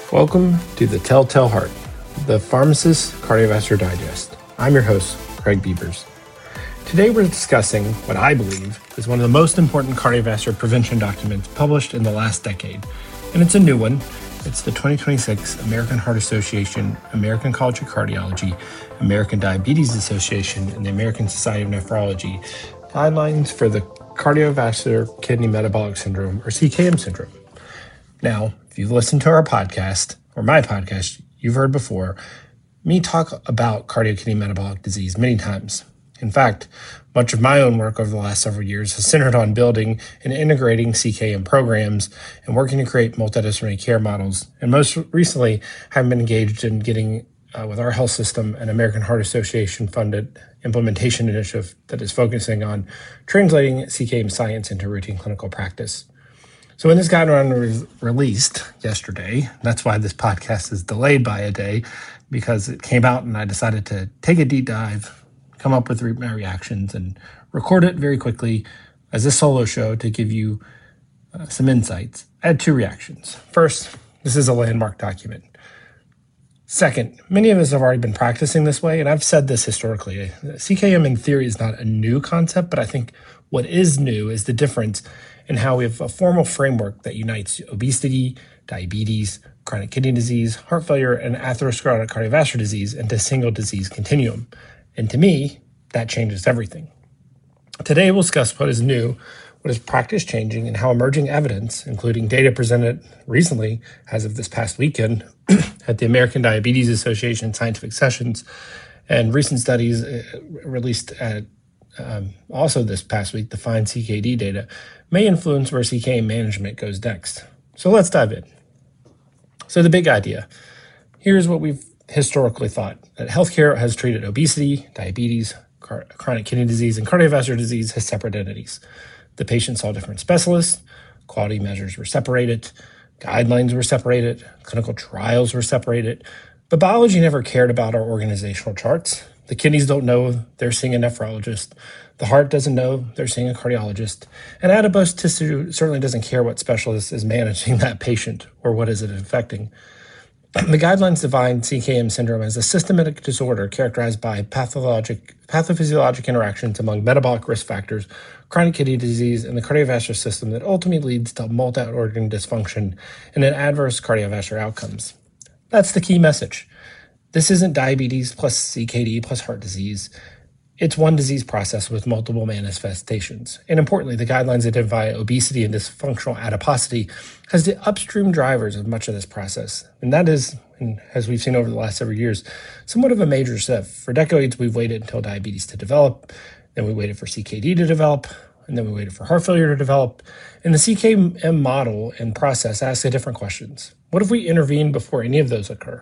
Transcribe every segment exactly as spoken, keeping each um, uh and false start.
Welcome to the Telltale Heart, the Pharmacist Cardiovascular Digest. I'm your host, Craig Beavers. Today we're discussing what I believe is one of the most important cardiovascular prevention documents published in the last decade, and it's a new one. It's the twenty twenty-six American Heart Association, American College of Cardiology, American Diabetes Association, and the American Society of Nephrology Guidelines for the Cardiovascular Kidney Metabolic Syndrome, or C K M syndrome. Now, if you've listened to our podcast, or my podcast, you've heard before me talk about cardiokidney metabolic disease many times. In fact, much of my own work over the last several years has centered on building and integrating C K M programs and working to create multidisciplinary care models. And most recently, I've been engaged in getting, uh, with our health system, an American Heart Association-funded implementation initiative that is focusing on translating C K M science into routine clinical practice. So when this guideline was released yesterday, that's why this podcast is delayed by a day, because it came out and I decided to take a deep dive, come up with my reactions, and record it very quickly as a solo show to give you uh, some insights. I had two reactions. First, this is a landmark document. Second, many of us have already been practicing this way, and I've said this historically. C K M in theory is not a new concept, but I think what is new is the difference in how we have a formal framework that unites obesity, diabetes, chronic kidney disease, heart failure, and atherosclerotic cardiovascular disease into a single disease continuum. And to me, that changes everything. Today, we'll discuss what is new, what is practice changing, and how emerging evidence, including data presented recently, as of this past weekend, at the American Diabetes Association Scientific Sessions, and recent studies released at um, also this past week, the FIND C K D data, may influence where C K M management goes next. So let's dive in. So the big idea. Here's what we've historically thought, that healthcare has treated obesity, diabetes, car- chronic kidney disease, and cardiovascular disease as separate entities. The patient saw different specialists, quality measures were separated, guidelines were separated, clinical trials were separated, but biology never cared about our organizational charts. The kidneys don't know they're seeing a nephrologist. The heart doesn't know they're seeing a cardiologist. And adipose tissue certainly doesn't care what specialist is managing that patient or what is it affecting. The guidelines define C K M syndrome as a systematic disorder characterized by pathologic, pathophysiologic interactions among metabolic risk factors, chronic kidney disease, and the cardiovascular system that ultimately leads to multi-organ dysfunction and an adverse cardiovascular outcomes. That's the key message. This isn't diabetes plus C K D plus heart disease. It's one disease process with multiple manifestations. And importantly, the guidelines identify obesity and dysfunctional adiposity as the upstream drivers of much of this process. And that is, and as we've seen over the last several years, somewhat of a major shift. For decades, we've waited until diabetes to develop, then we waited for C K D to develop, and then we waited for heart failure to develop. And the C K M model and process asks a different questions. What if we intervene before any of those occur?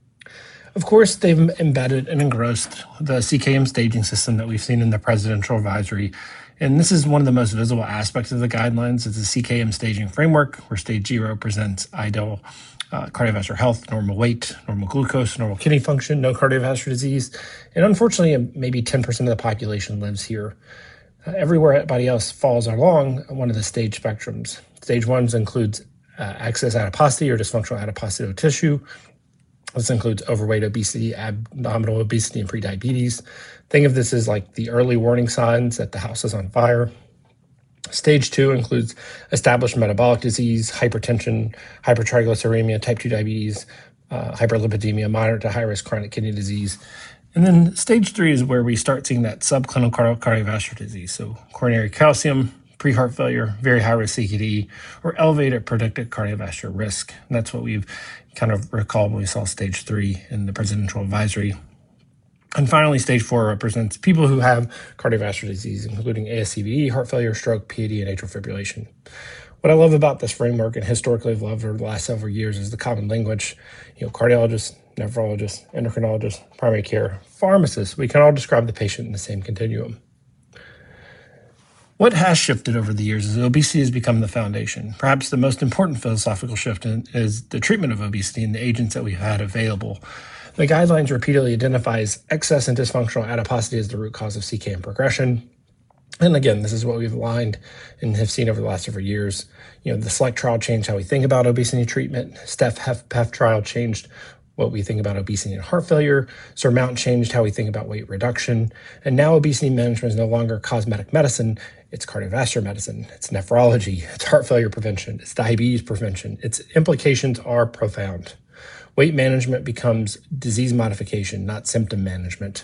Of course, they've embedded and engrossed the C K M staging system that we've seen in the presidential advisory. And this is one of the most visible aspects of the guidelines. It's a C K M staging framework where stage zero presents ideal uh, cardiovascular health, normal weight, normal glucose, normal kidney function, no cardiovascular disease. And unfortunately, maybe ten percent of the population lives here. Uh, everywhere everybody else falls along one of the stage spectrums. Stage one includes uh, excess adiposity or dysfunctional adipocyte tissue. This includes overweight, obesity, abdominal obesity, and prediabetes. Think of this as like the early warning signs that the house is on fire. Stage two includes established metabolic disease, hypertension, hypertriglyceridemia, type two diabetes, uh, hyperlipidemia, moderate to high-risk chronic kidney disease. And then stage three is where we start seeing that subclinical cardiovascular disease. So coronary calcium, pre-heart failure, very high-risk C K D, or elevated predicted cardiovascular risk. And that's what we've kind of recalled when we saw stage three in the presidential advisory. And finally, stage four represents people who have cardiovascular disease, including A S C V D, heart failure, stroke, P A D, and atrial fibrillation. What I love about this framework, and historically I've loved over the last several years, is the common language. You know, cardiologists, nephrologists, endocrinologists, primary care, pharmacists, we can all describe the patient in the same continuum. What has shifted over the years is obesity has become the foundation. Perhaps the most important philosophical shift in, is the treatment of obesity and the agents that we've had available. The guidelines repeatedly identifies excess and dysfunctional adiposity as the root cause of C K M progression. And again, this is what we've aligned and have seen over the last several years. You know, the SELECT trial changed how we think about obesity treatment. STEP-HFpEF trial changed what we think about obesity and heart failure. SURMOUNT changed how we think about weight reduction. And now obesity management is no longer cosmetic medicine. It's cardiovascular medicine. It's nephrology. It's heart failure prevention. It's diabetes prevention. Its implications are profound. Weight management becomes disease modification, not symptom management.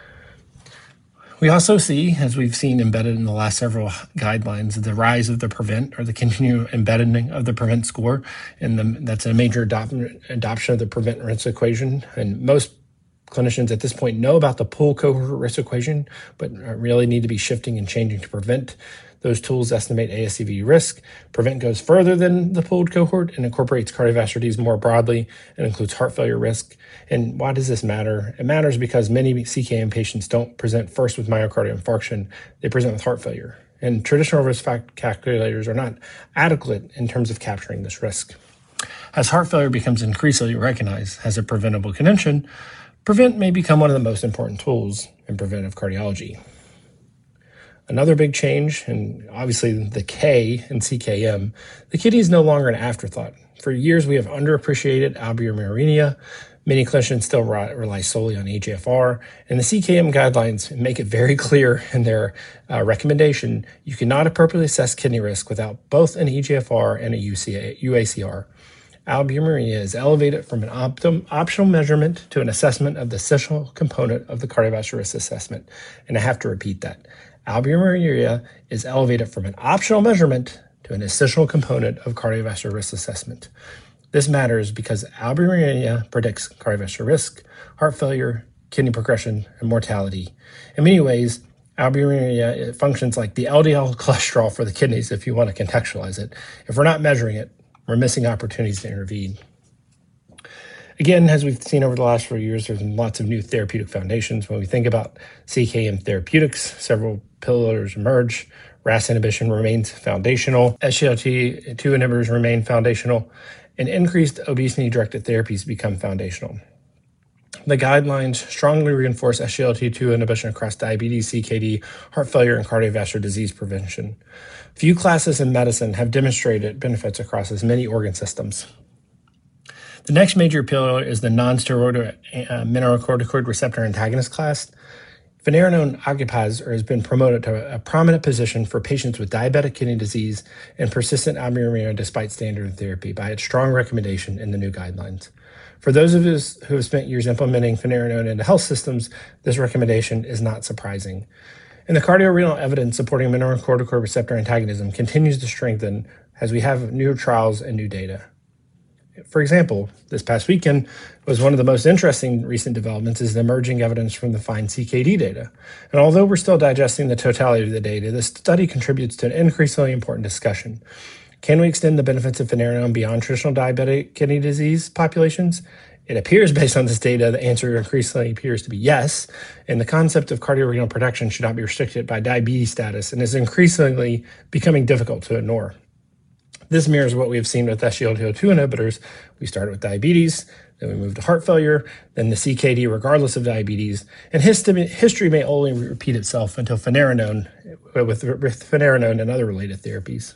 We also see, as we've seen embedded in the last several guidelines, the rise of the PREVENT, or the continued embedding of the PREVENT score, and the, that's a major adopt, adoption of the PREVENT risk equation. And most clinicians at this point know about the pooled cohort risk equation, but really need to be shifting and changing to PREVENT. Those tools estimate A S C V risk. PREVENT goes further than the pooled cohort and incorporates cardiovascular disease more broadly and includes heart failure risk. And why does this matter? It matters because many C K M patients don't present first with myocardial infarction. They present with heart failure. And traditional risk factor calculators are not adequate in terms of capturing this risk. As heart failure becomes increasingly recognized as a preventable condition, PREVENT may become one of the most important tools in preventive cardiology. Another big change, and obviously the K in C K M, the kidney is no longer an afterthought. For years, we have underappreciated albuminuria. Many clinicians still rely solely on E G F R, and the C K M guidelines make it very clear in their uh, recommendation, you cannot appropriately assess kidney risk without both an E G F R and a U A C R. Albuminuria is elevated from an optim, optional measurement to an assessment of the essential component of the cardiovascular risk assessment. And I have to repeat that. Albuminuria is elevated from an optional measurement to an essential component of cardiovascular risk assessment. This matters because albuminuria predicts cardiovascular risk, heart failure, kidney progression, and mortality. In many ways, albuminuria it functions like the L D L cholesterol for the kidneys if you want to contextualize it. If we're not measuring it, we're missing opportunities to intervene. Again, as we've seen over the last few years, there's been lots of new therapeutic foundations. When we think about C K M therapeutics, several pillars emerge. R A S inhibition remains foundational. S G L T two inhibitors remain foundational. And increased obesity-directed therapies become foundational. The guidelines strongly reinforce S G L T two inhibition across diabetes, C K D, heart failure, and cardiovascular disease prevention. Few classes in medicine have demonstrated benefits across as many organ systems. The next major pillar is the non-steroidal uh, mineralocorticoid receptor antagonist class. Finerenone occupies or has been promoted to a prominent position for patients with diabetic kidney disease and persistent albuminuria despite standard therapy by its strong recommendation in the new guidelines. For those of us who have spent years implementing finerenone into health systems, this recommendation is not surprising. And the cardiorenal evidence supporting mineralocorticoid receptor antagonism continues to strengthen as we have new trials and new data. For example, this past weekend was one of the most interesting recent developments is the emerging evidence from the FIND C K D data. And although we're still digesting the totality of the data, this study contributes to an increasingly important discussion. Can we extend the benefits of finerenone beyond traditional diabetic kidney disease populations? It appears based on this data, the answer increasingly appears to be yes, and the concept of cardiorenal protection should not be restricted by diabetes status and is increasingly becoming difficult to ignore. This mirrors what we have seen with S G L T two inhibitors. We started with diabetes, then we moved to heart failure, then the C K D regardless of diabetes, and history, history may only repeat itself until finerenone, with, with finerenone and other related therapies.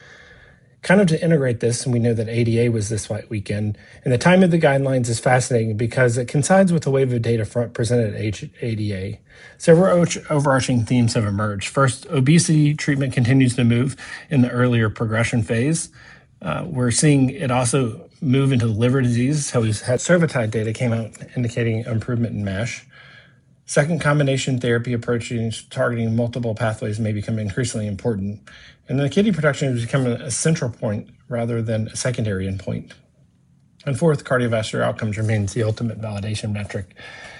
Kind of to integrate this, and we know that A D A was this weekend, and the time of the guidelines is fascinating because it coincides with the wave of data presented at A D A. Several overarching themes have emerged. First, obesity treatment continues to move in the earlier progression phase. Uh, we're seeing it also move into liver disease. So we've had survodutide data came out indicating improvement in MASH. Second, combination therapy approaches targeting multiple pathways may become increasingly important. And the kidney protection has become a central point rather than a secondary endpoint. And fourth, cardiovascular outcomes remains the ultimate validation metric.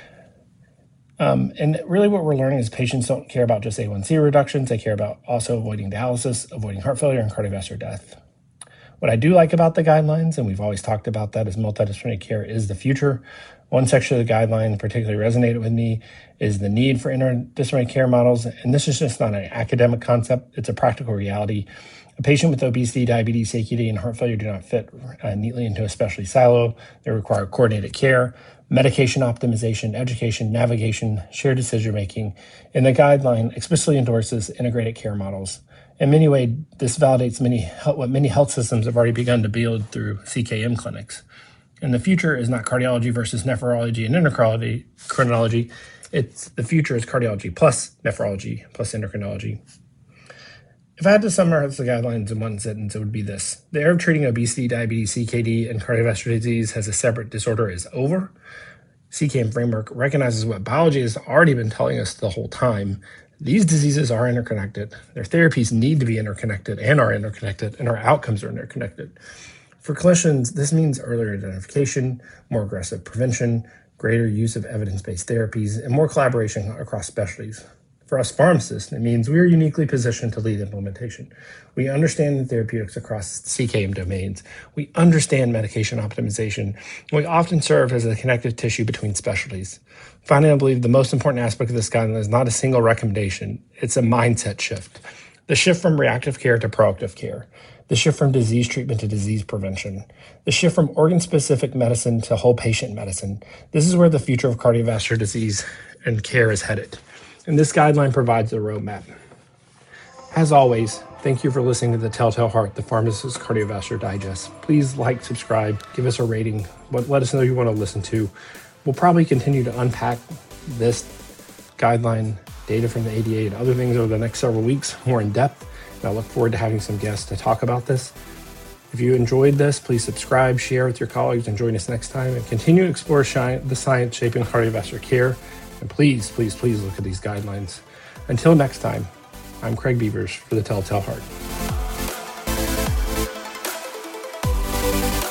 Um, and really what we're learning is patients don't care about just A one C reductions. They care about also avoiding dialysis, avoiding heart failure, and cardiovascular death. What I do like about the guidelines, and we've always talked about that, is multidisciplinary care is the future. One section of the guideline particularly resonated with me is the need for interdisciplinary care models. And this is just not an academic concept. It's a practical reality. A patient with obesity, diabetes, C K D, and heart failure do not fit uh, neatly into a specialty silo. They require coordinated care. medication optimization, education, navigation, shared decision-making, and the guideline explicitly endorses integrated care models. In many ways, this validates many what many health systems have already begun to build through C K M clinics. And the future is not cardiology versus nephrology and endocrinology. It's the future is cardiology plus nephrology plus endocrinology. If I had to summarize the guidelines in one sentence, it would be this. The era of treating obesity, diabetes, C K D, and cardiovascular disease as a separate disorder is over. C K M framework recognizes what biology has already been telling us the whole time. These diseases are interconnected. Their therapies need to be interconnected and are interconnected, and our outcomes are interconnected. For clinicians, this means earlier identification, more aggressive prevention, greater use of evidence-based therapies, and more collaboration across specialties. For us pharmacists, it means we are uniquely positioned to lead implementation. We understand the therapeutics across C K M domains. We understand medication optimization. We often serve as a connective tissue between specialties. Finally, I believe the most important aspect of this guideline is not a single recommendation. It's a mindset shift. The shift from reactive care to proactive care. The shift from disease treatment to disease prevention. The shift from organ-specific medicine to whole patient medicine. This is where the future of cardiovascular disease and care is headed. And this guideline provides a roadmap. As always, thank you for listening to the Telltale Heart, the Pharmacist Cardiovascular Digest. Please like, subscribe, give us a rating, let us know you want to listen to. We'll probably continue to unpack this guideline, data from the A D A, and other things over the next several weeks, more in depth. And I look forward to having some guests to talk about this. If you enjoyed this, please subscribe, share with your colleagues, and join us next time, and continue to explore the science shaping cardiovascular care. And please, please, please look at these guidelines. Until next time, I'm Craig Beavers for the Telltale Heart.